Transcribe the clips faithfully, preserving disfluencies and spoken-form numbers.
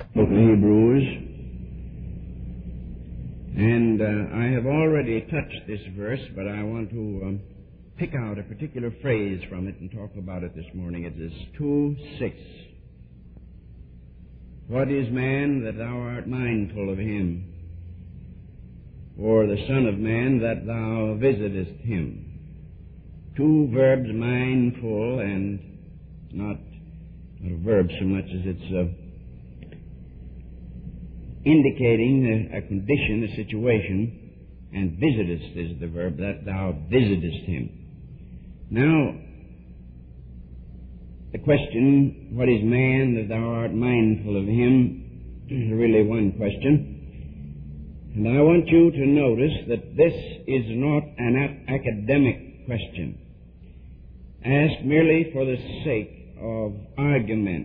Book of Hebrews, and uh, I have already touched this verse, but I want to um, pick out a particular phrase from it and talk about it this morning. It is two six. What is man that thou art mindful of him, or the Son of Man that thou visitest him? Two verbs, mindful, and not, not a verb so much as it's uh, indicating a, a condition, a situation, and visitest is the verb, that thou visitest him. Now, the question, what is man that thou art mindful of him, is really one question. And I want you to notice that this is not an a- academic question, asked merely for the sake of argument.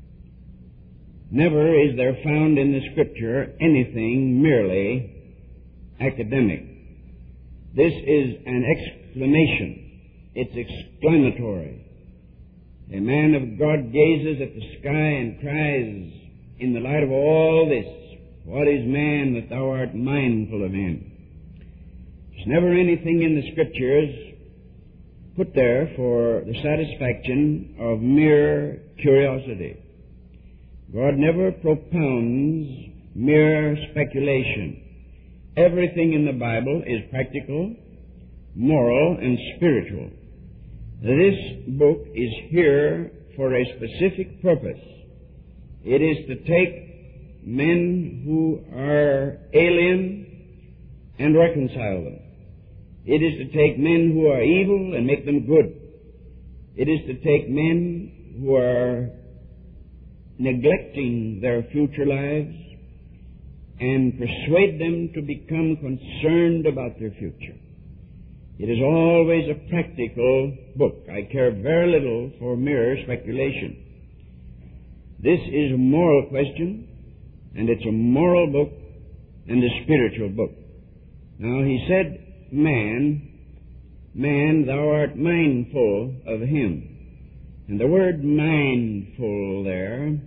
Never is there found in the Scripture anything merely academic. This is an exclamation. It's exclamatory. A man of God gazes at the sky and cries, in the light of all this, what is man that thou art mindful of him? There's never anything in the Scriptures put there for the satisfaction of mere curiosity. God never propounds mere speculation. Everything in the Bible is practical, moral, and spiritual. This book is here for a specific purpose. It is to take men who are alien and reconcile them. It is to take men who are evil and make them good. It is to take men who are neglecting their future lives and persuade them to become concerned about their future. It is always a practical book. I care very little for mere speculation. This is a moral question, and it's a moral book and a spiritual book. Now, he said, man, man, thou art mindful of him. And the word mindful there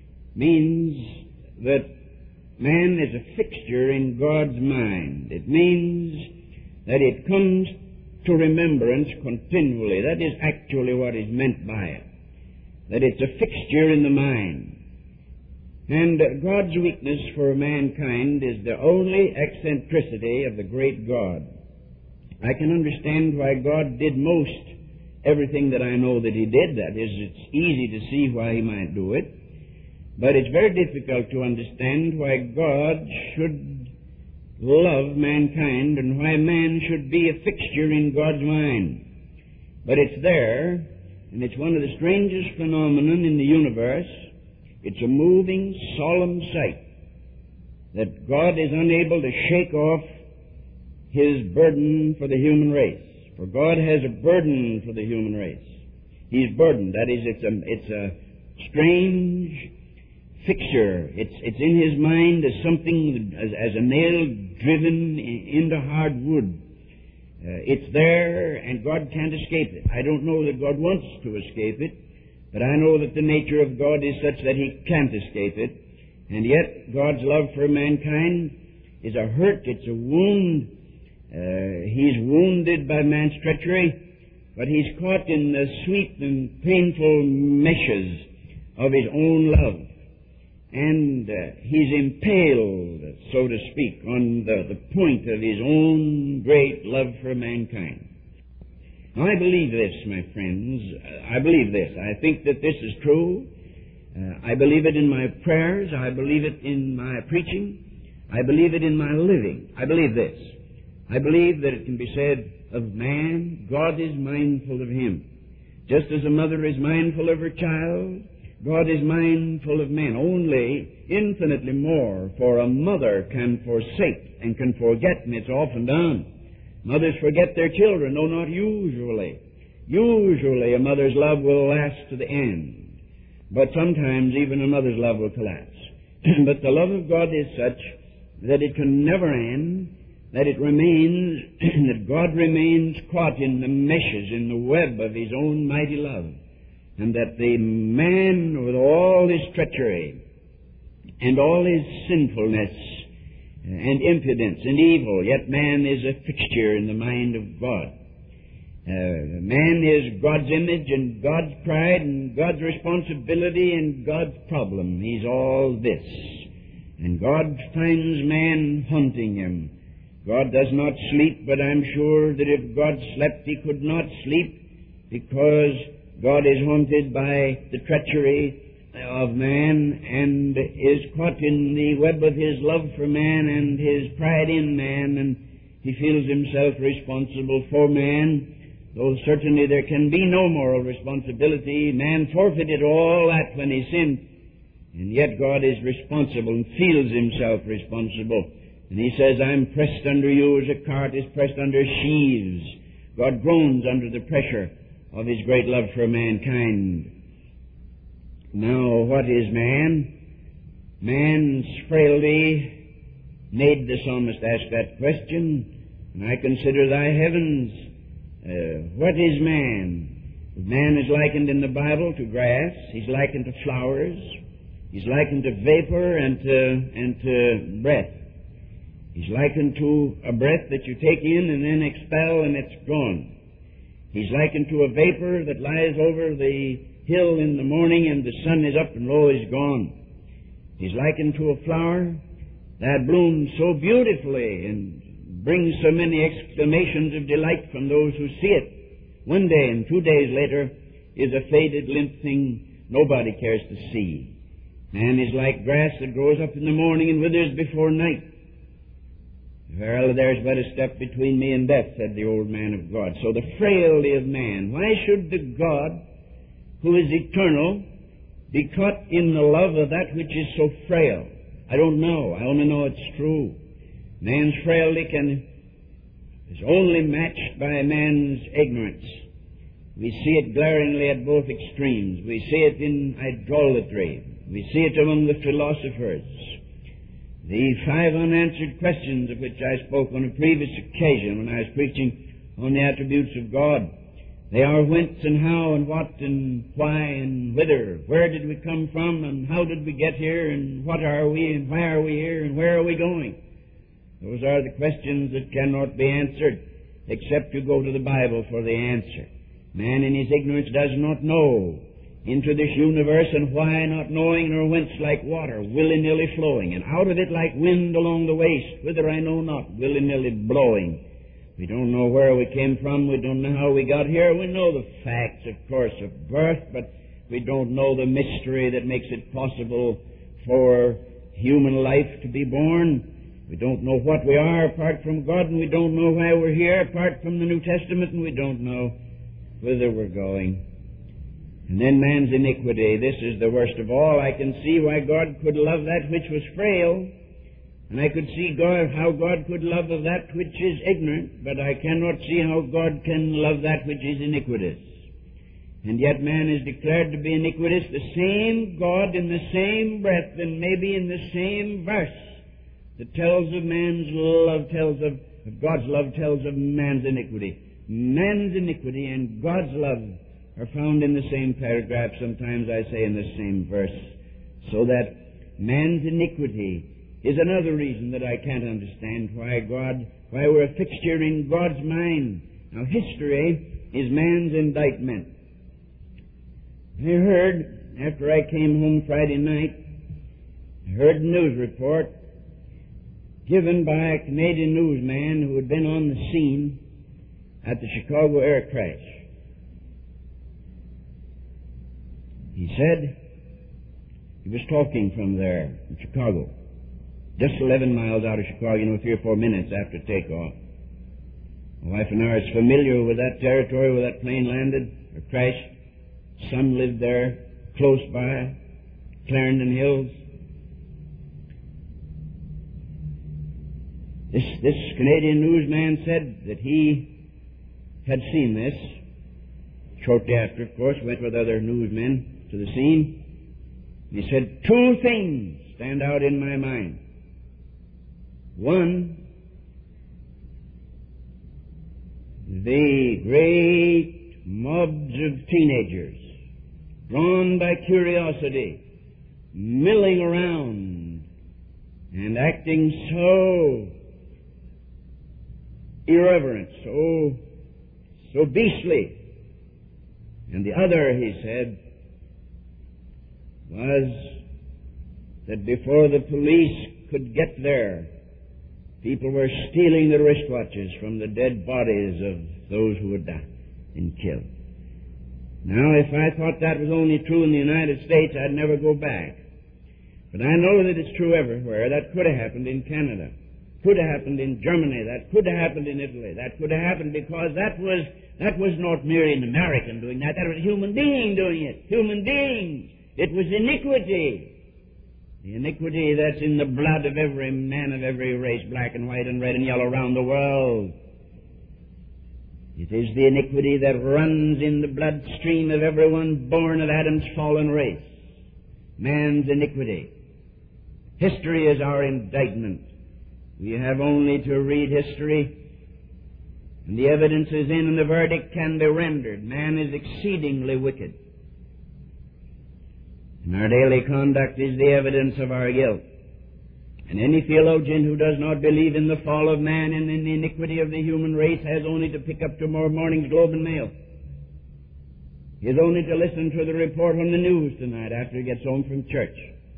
means that man is a fixture in God's mind. It means that it comes to remembrance continually. That is actually what is meant by it. That it's a fixture in the mind. And God's weakness for mankind is the only eccentricity of the great God. I can understand why God did most everything that I know that he did. That is, it's easy to see why he might do it. But it's very difficult to understand why God should love mankind and why man should be a fixture in God's mind. But it's there, and it's one of the strangest phenomena in the universe. It's a moving, solemn sight that God is unable to shake off his burden for the human race. For God has a burden for the human race. He's burdened. That is, it's a, it's a strange fixture. It's, it's in his mind as something, as, as a nail driven into hard wood. Uh, it's there, and God can't escape it. I don't know that God wants to escape it, but I know that the nature of God is such that he can't escape it. And yet, God's love for mankind is a hurt, it's a wound. Uh, he's wounded by man's treachery, but he's caught in the sweet and painful meshes of his own love. And uh, he's impaled, so to speak, on the, the point of his own great love for mankind. Now, I believe this, my friends. I believe this. I think that this is true. Uh, I believe it in my prayers. I believe it in my preaching. I believe it in my living. I believe this. I believe that it can be said of man, God is mindful of him. Just as a mother is mindful of her child, God is mindful of men. Only infinitely more, for a mother can forsake and can forget, and it's often done. Mothers forget their children, though not usually. Usually a mother's love will last to the end. But sometimes even a mother's love will collapse. But the love of God is such that it can never end, that it remains, that God remains caught in the meshes, in the web of his own mighty love. And that the man with all his treachery and all his sinfulness and impudence and evil, yet man is a fixture in the mind of God. Uh, man is God's image and God's pride and God's responsibility and God's problem. He's all this. And God finds man haunting him. God does not sleep, but I'm sure that if God slept, he could not sleep, because God is haunted by the treachery of man and is caught in the web of his love for man and his pride in man, and he feels himself responsible for man. Though certainly there can be no moral responsibility, man forfeited all that when he sinned, and yet God is responsible and feels himself responsible. And he says, I'm pressed under you as a cart is pressed under sheaves. God groans under the pressure of his great love for mankind. Now, what is man? Man's frailty made the psalmist ask that question, and I consider thy heavens. Uh, what is man? Man is likened in the Bible to grass. He's likened to flowers. He's likened to vapor and to, and to breath. He's likened to a breath that you take in and then expel and it's gone. He's likened to a vapor that lies over the hill in the morning and the sun is up and lo, is gone. He's likened to a flower that blooms so beautifully and brings so many exclamations of delight from those who see it. One day and two days later is a faded, limp thing nobody cares to see. Man is like grass that grows up in the morning and withers before night. Verily, there's but a step between me and death, said the old man of God. So the frailty of man. Why should the God who is eternal be caught in the love of that which is so frail? I don't know. I only know it's true. Man's frailty can, is only matched by man's ignorance. We see it glaringly at both extremes. We see it in idolatry. We see it among the philosophers. The five unanswered questions of which I spoke on a previous occasion when I was preaching on the attributes of God. They are whence and how and what and why and whither. Where did we come from and how did we get here and what are we and why are we here and where are we going? Those are the questions that cannot be answered except to go to the Bible for the answer. Man in his ignorance does not know into this universe, and why not knowing, nor whence like water, willy-nilly flowing, and out of it like wind along the waste, whither I know not, willy-nilly blowing. We don't know where we came from, we don't know how we got here, we know the facts, of course, of birth, but we don't know the mystery that makes it possible for human life to be born. We don't know what we are apart from God, and we don't know why we're here apart from the New Testament, and we don't know whither we're going. And then man's iniquity. This is the worst of all. I can see why God could love that which was frail, and I could see God, how God could love of that which is ignorant, but I cannot see how God can love that which is iniquitous. And yet man is declared to be iniquitous, the same God in the same breath and maybe in the same verse that tells of man's love, tells of, of God's love, tells of man's iniquity. Man's iniquity and God's love are found in the same paragraph, sometimes I say in the same verse, so that man's iniquity is another reason that I can't understand why God, why we're a fixture in God's mind. Now, history is man's indictment. I heard, after I came home Friday night, I heard a news report given by a Canadian newsman who had been on the scene at the Chicago air crash. He said he was talking from there in Chicago, just eleven miles out of Chicago, you know, three or four minutes after takeoff. My wife and I are familiar with that territory where that plane landed or crashed. Son lived there, close by, Clarendon Hills. This, this Canadian newsman said that he had seen this. Shortly after, of course, went with other newsmen to the scene. He said, two things stand out in my mind. One, the great mobs of teenagers, drawn by curiosity, milling around and acting so irreverent, so, so beastly. And the other, he said, was that before the police could get there, people were stealing the wristwatches from the dead bodies of those who had died and killed. Now, if I thought that was only true in the United States, I'd never go back. But I know that it's true everywhere. That could have happened in Canada. Could have happened in Germany. That could have happened in Italy. That could have happened because that was that was not merely an American doing that. That was a human being doing it. Human beings. It was iniquity. The iniquity that's in the blood of every man of every race, black and white and red and yellow around the world. It is the iniquity that runs in the bloodstream of everyone born of Adam's fallen race. Man's iniquity. History is our indictment. We have only to read history, and the evidence is in, and the verdict can be rendered. Man is exceedingly wicked. And our daily conduct is the evidence of our guilt. And any theologian who does not believe in the fall of man and in the iniquity of the human race has only to pick up tomorrow morning's Globe and Mail. He has only to listen to the report on the news tonight after he gets home from church.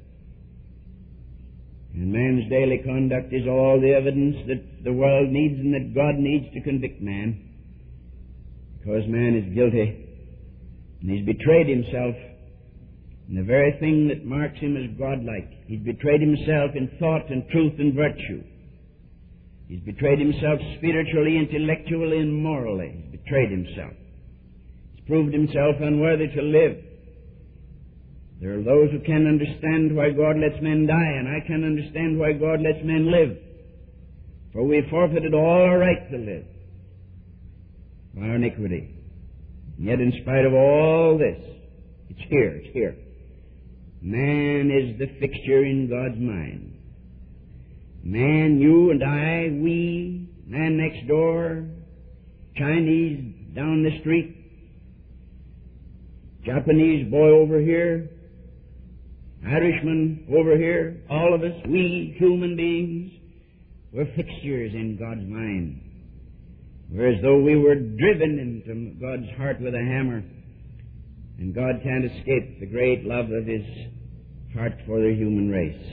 And man's daily conduct is all the evidence that the world needs and that God needs to convict man. Because man is guilty. And he's betrayed himself in the very thing that marks him as godlike. He's betrayed himself in thought and truth and virtue. He's betrayed himself spiritually, intellectually, and morally. He's betrayed himself. He's proved himself unworthy to live. There are those who can understand why God lets men die, and I can understand why God lets men live. For we forfeited all our right to live by our iniquity. And yet in spite of all this, it's here, it's here. Man is the fixture in God's mind. Man, you and I, we, man next door, Chinese down the street, Japanese boy over here, Irishman over here, all of us, we human beings, we're fixtures in God's mind. We're as though we were driven into God's heart with a hammer, and God can't escape the great love of His heart for the human race.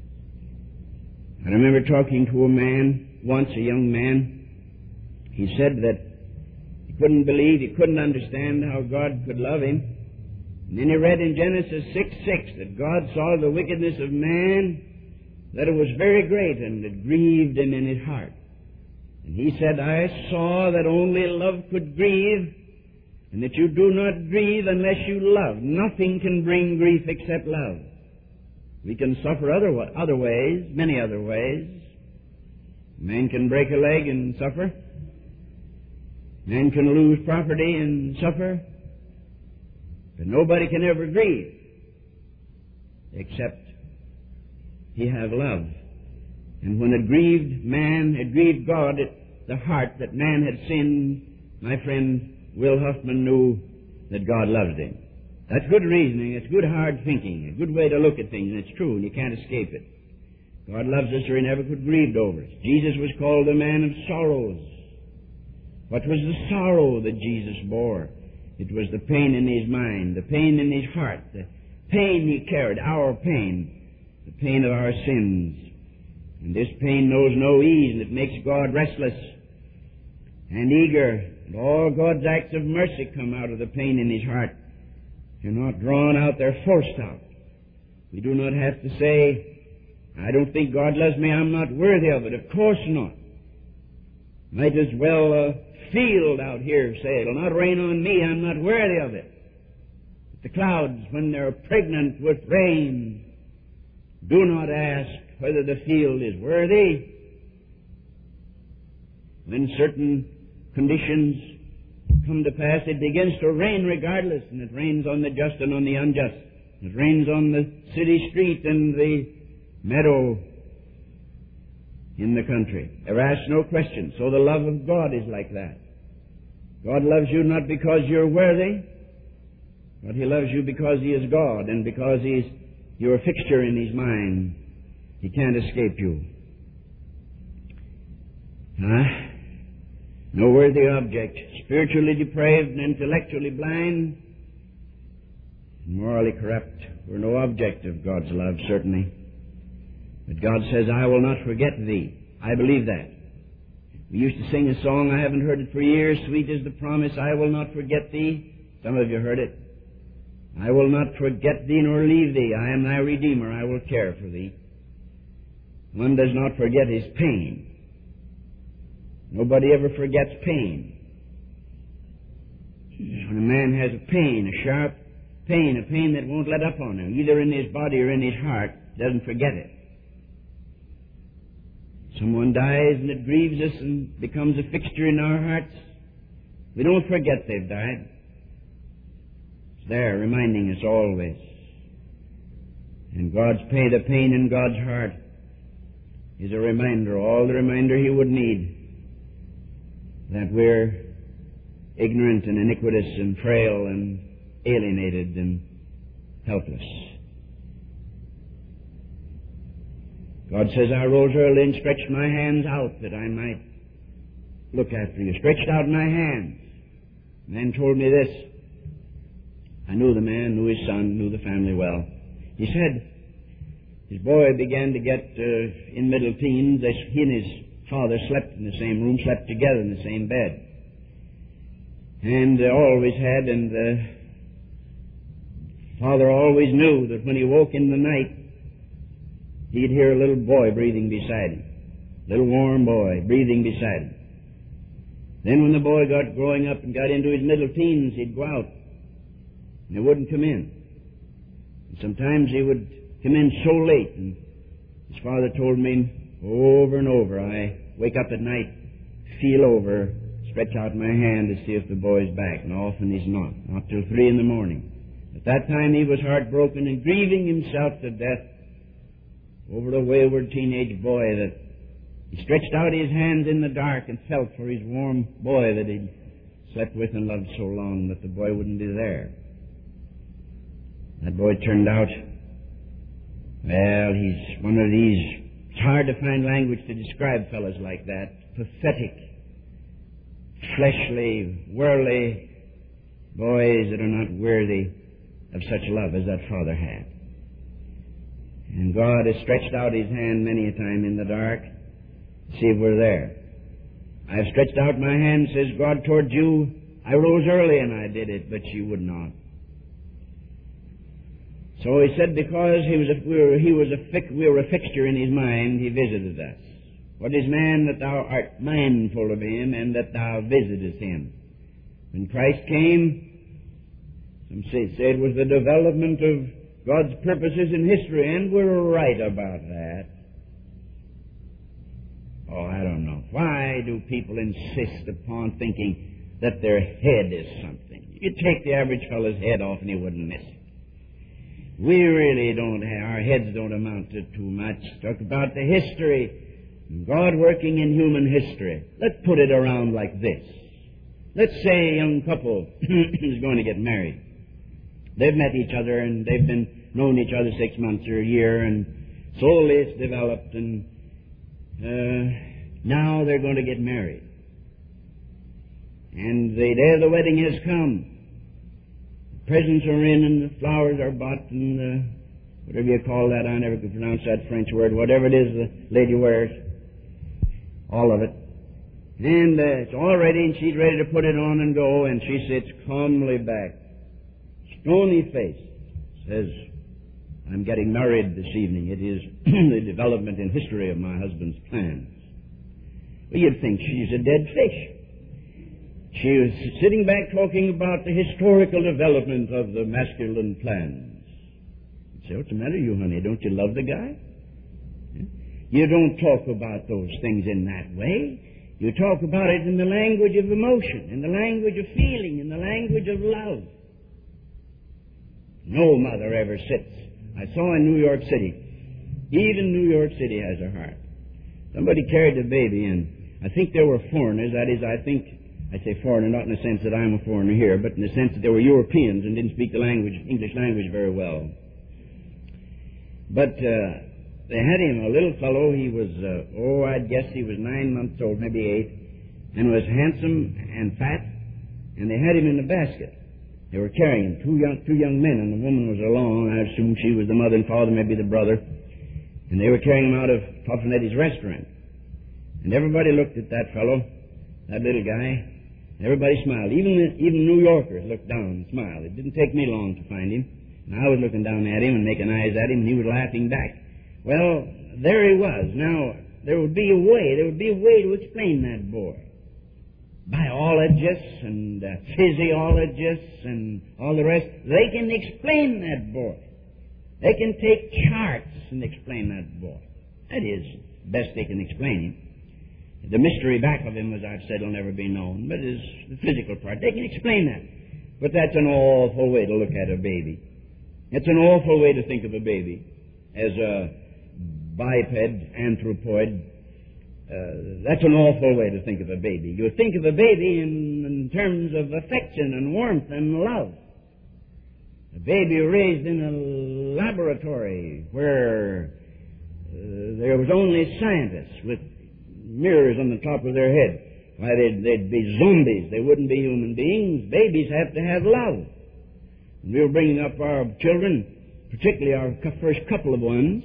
I remember talking to a man, once a young man. He said that he couldn't believe, he couldn't understand how God could love him. And then he read in Genesis six six that God saw the wickedness of man, that it was very great, and it grieved him in his heart. And he said, I saw that only love could grieve, and that you do not grieve unless you love. Nothing can bring grief except love. We can suffer other, other ways, many other ways. Man can break a leg and suffer. Man can lose property and suffer. But nobody can ever grieve except he have love. And when it grieved man, it grieved God at the heart that man had sinned, my friend Will Huffman knew that God loved him. That's good reasoning. It's good hard thinking. A good way to look at things, and it's true, and you can't escape it. God loves us or He never could grieve over us. Jesus was called a man of sorrows. What was the sorrow that Jesus bore? It was the pain in His mind, the pain in His heart, the pain He carried, our pain, the pain of our sins. And this pain knows no ease, and it makes God restless and eager. And all God's acts of mercy come out of the pain in His heart. They're not drawn out, they're forced out. We do not have to say, I don't think God loves me, I'm not worthy of it. Of course not. Might as well a field out here say, it'll not rain on me, I'm not worthy of it. But the clouds, when they're pregnant with rain, do not ask whether the field is worthy. When certain conditions come to pass, it begins to rain regardless, and it rains on the just and on the unjust. It rains on the city street and the meadow in the country. There asks no question. So the love of God is like that. God loves you not because you're worthy, but He loves you because He is God and because He's your fixture in His mind. He can't escape you. Huh? No worthy object, spiritually depraved and intellectually blind, morally corrupt. We're no object of God's love, certainly. But God says, I will not forget thee. I believe that. We used to sing a song, I haven't heard it for years, sweet is the promise, I will not forget thee. Some of you heard it. I will not forget thee nor leave thee. I am thy Redeemer, I will care for thee. One does not forget his pain. Nobody ever forgets pain. When a man has a pain, a sharp pain, a pain that won't let up on him, either in his body or in his heart, doesn't forget it. Someone dies and it grieves us and becomes a fixture in our hearts. We don't forget they've died. It's there reminding us always. And God's pain, the pain in God's heart is a reminder, all the reminder He would need, that we're ignorant and iniquitous and frail and alienated and helpless. God says, I rose early and stretched my hands out that I might look after you. Stretched out my hands. The man told me this. I knew the man, knew his son, knew the family well. He said his boy began to get uh, in middle teens. He and his father slept in the same room, slept together in the same bed. And uh, always had, and uh, father always knew that when he woke in the night, he'd hear a little boy breathing beside him. Little warm boy breathing beside him. Then when the boy got growing up and got into his middle teens, he'd go out. And he wouldn't come in. And sometimes he would come in so late. And his father told me over and over, I wake up at night, feel over, stretch out my hand to see if the boy's back. And often he's not. Not till three in the morning. At that time he was heartbroken and grieving himself to death over the wayward teenage boy that he stretched out his hands in the dark and felt for his warm boy that he'd slept with and loved so long that the boy wouldn't be there. That boy turned out, well, he's one of these, it's hard to find language to describe fellows like that, pathetic, fleshly, worldly boys that are not worthy of such love as that father had. And God has stretched out His hand many a time in the dark to see if we're there. I have stretched out my hand, says God, toward you. I rose early and I did it, but you would not. So He said, because he was a, we, were, he was a fi- we were a fixture in His mind, He visited us. What is man that thou art mindful of him, and that thou visitest him? When Christ came, some say, say it was the development of God's purposes in history, and we're right about that. Oh, I don't know. Why do people insist upon thinking that their head is something? You take the average fellow's head off and he wouldn't miss it. We really don't have, our heads don't amount to too much. Talk about the history, God working in human history. Let's put it around like this. Let's say a young couple is going to get married. They've met each other and they've been known each other six months or a year, and slowly it's developed, and uh, now they're going to get married. And the day of the wedding has come. The presents are in, and the flowers are bought, and uh, whatever you call that, I never could pronounce that French word, whatever it is the lady wears, all of it. And uh, it's all ready, and she's ready to put it on and go, and she sits calmly back, stony face, says, I'm getting married this evening. It is the development in history of my husband's plans. Well, you'd think she's a dead fish. She was sitting back talking about the historical development of the masculine plans. You'd say, what's the matter, you honey? Don't you love the guy? You don't talk about those things in that way. You talk about it in the language of emotion, in the language of feeling, in the language of love. No mother ever sits. I saw in New York City, even New York City has a heart. Somebody carried a baby in. I think there were foreigners. That is, I think, I say foreigner not in the sense that I'm a foreigner here, but in the sense that they were Europeans and didn't speak the language, English language very well. But uh, they had him, a little fellow. He was, uh, oh, I'd guess he was nine months old, maybe eight, and was handsome and fat, and they had him in a basket. They were carrying him, two young, two young men, and the woman was alone. I assume she was the mother and father, maybe the brother. And they were carrying him out of Toffanetti's restaurant. And everybody looked at that fellow, that little guy. Everybody smiled. Even even New Yorkers looked down and smiled. It didn't take me long to find him. And I was looking down at him and making eyes at him, and he was laughing back. Well, there he was. Now, there would be a way, there would be a way to explain that boy. Biologists and uh, physiologists and all the rest, they can explain that boy. They can take charts and explain that boy. That is the best they can explain him. The mystery back of him, as I've said, will never be known, but is the physical part. They can explain that. But that's an awful way to look at a baby. It's an awful way to think of a baby as a biped, anthropoid. Uh, that's an awful way to think of a baby. You think of a baby in, in terms of affection and warmth and love. A baby raised in a laboratory where uh, there was only scientists with mirrors on the top of their head. Why, they'd, they'd be zombies. They wouldn't be human beings. Babies have to have love. When we were bringing up our children, particularly our first couple of ones,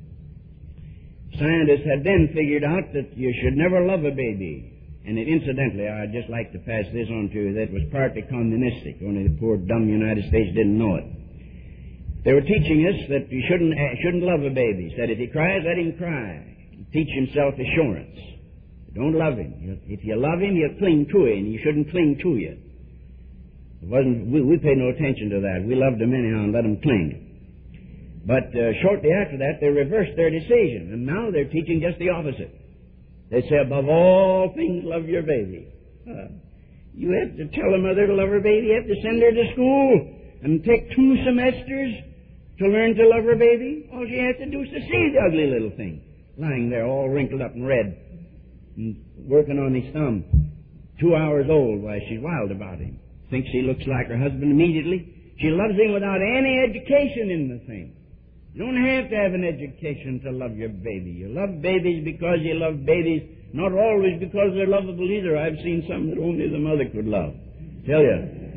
scientists had then figured out that you should never love a baby. And it, incidentally, I'd just like to pass this on to you, that was partly communistic. Only the poor, dumb United States didn't know it. They were teaching us that you shouldn't, uh, shouldn't love a baby. Said if he cries, let him cry. Teach him self-assurance. Don't love him. If you love him, he'll cling to you, and he shouldn't cling to you. It wasn't, we, we paid no attention to that. We loved him anyhow and let him cling. But uh, shortly after that, they reversed their decision, and now they're teaching just the opposite. They say, above all things, love your baby. Uh, you have to tell a mother to love her baby. You have to send her to school and take two semesters to learn to love her baby. All she has to do is to see the ugly little thing lying there all wrinkled up and red and working on his thumb. Two hours old. Why, she's wild about him. Thinks he looks like her husband immediately. She loves him without any education in the thing. You don't have to have an education to love your baby. You love babies because you love babies, not always because they're lovable either. I've seen some that only the mother could love. Tell you.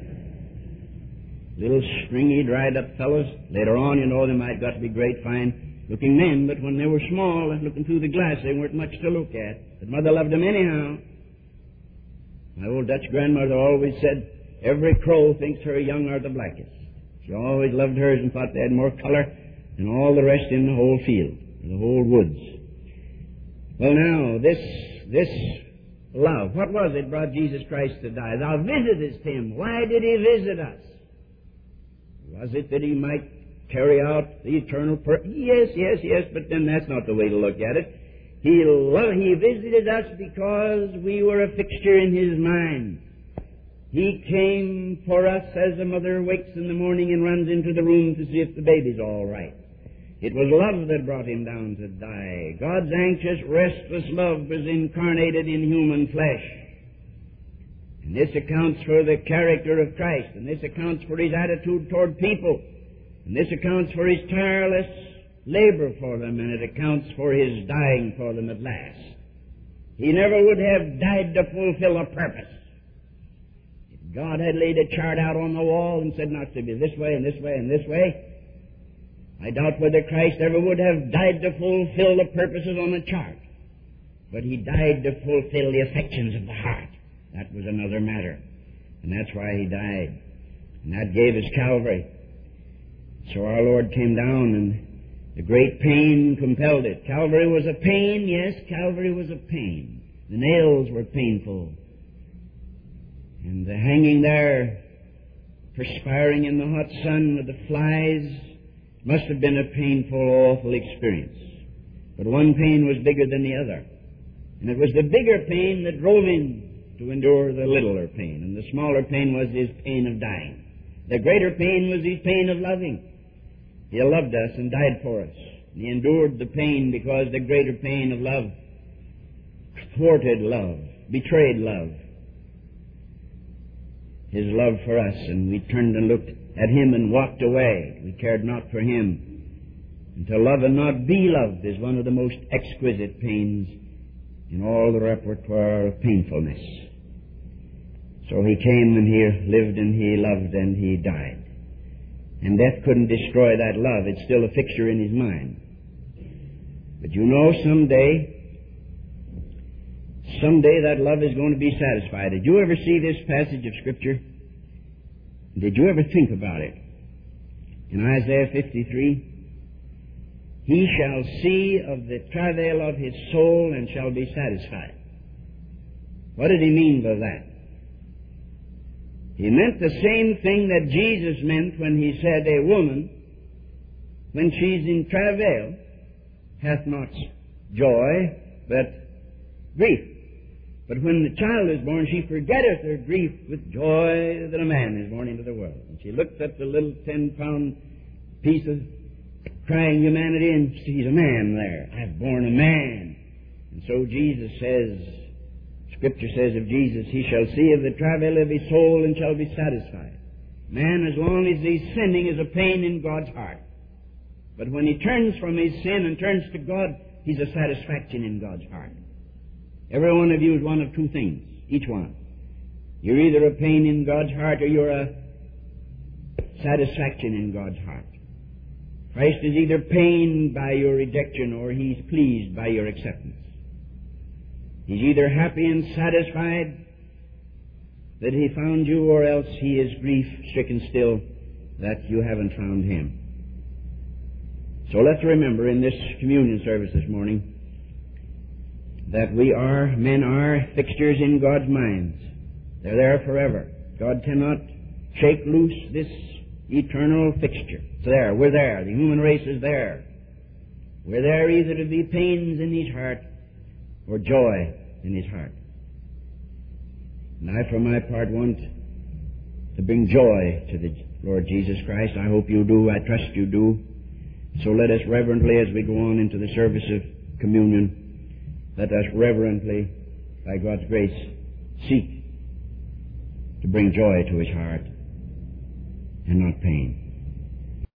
Little stringy, dried-up fellows. Later on, you know, they might got to be great, fine-looking men, but when they were small and looking through the glass, they weren't much to look at. But mother loved them anyhow. My old Dutch grandmother always said, every crow thinks her young are the blackest. She always loved hers and thought they had more color and all the rest in the whole field, the whole woods. Well, now, this this love, what was it brought Jesus Christ to die? Thou visitest him. Why did he visit us? Was it that he might carry out the eternal purpose? Yes, yes, yes, but then that's not the way to look at it. He, lo- he visited us because we were a fixture in his mind. He came for us as a mother wakes in the morning and runs into the room to see if the baby's all right. It was love that brought him down to die. God's anxious, restless love was incarnated in human flesh. And this accounts for the character of Christ, and this accounts for his attitude toward people, and this accounts for his tireless labor for them, and it accounts for his dying for them at last. He never would have died to fulfill a purpose. If God had laid a chart out on the wall and said not to be this way and this way and this way, I doubt whether Christ ever would have died to fulfill the purposes on the chart. But he died to fulfill the affections of the heart. That was another matter. And that's why he died. And that gave us Calvary. So our Lord came down, and the great pain compelled it. Calvary was a pain, yes, Calvary was a pain. The nails were painful. And the hanging there, perspiring in the hot sun with the flies, must have been a painful, awful experience. But one pain was bigger than the other. And it was the bigger pain that drove him to endure the littler pain. And the smaller pain was his pain of dying. The greater pain was his pain of loving. He loved us and died for us. And he endured the pain because the greater pain of love thwarted love, betrayed love. His love for us, and we turned and looked at him and walked away. We cared not for him. And to love and not be loved is one of the most exquisite pains in all the repertoire of painfulness. So he came and he lived and he loved and he died. And death couldn't destroy that love. It's still a fixture in his mind. But you know, someday, someday that love is going to be satisfied. Did you ever see this passage of Scripture? Did you ever think about it? In Isaiah fifty-three, he shall see of the travail of his soul and shall be satisfied. What did he mean by that? He meant the same thing that Jesus meant when he said, a woman, when she's in travail, hath not joy, but grief. But when the child is born, she forgetteth her grief with joy that a man is born into the world. And she looks at the little ten-pound piece of crying humanity and sees a man there. I've born a man. And so Jesus says, Scripture says of Jesus, he shall see of the travail of his soul and shall be satisfied. Man, as long as he's sinning, is a pain in God's heart. But when he turns from his sin and turns to God, he's a satisfaction in God's heart. Every one of you is one of two things, each one. You're either a pain in God's heart or you're a satisfaction in God's heart. Christ is either pained by your rejection or he's pleased by your acceptance. He's either happy and satisfied that he found you, or else he is grief-stricken still that you haven't found him. So let's remember in this communion service this morning that we are, men are, fixtures in God's minds. They're there forever. God cannot shake loose this eternal fixture. It's there. We're there. The human race is there. We're there either to be pains in his heart or joy in his heart. And I, for my part, want to bring joy to the Lord Jesus Christ. I hope you do. I trust you do. So let us reverently, as we go on into the service of communion, let us reverently, by God's grace, seek to bring joy to his heart and not pain.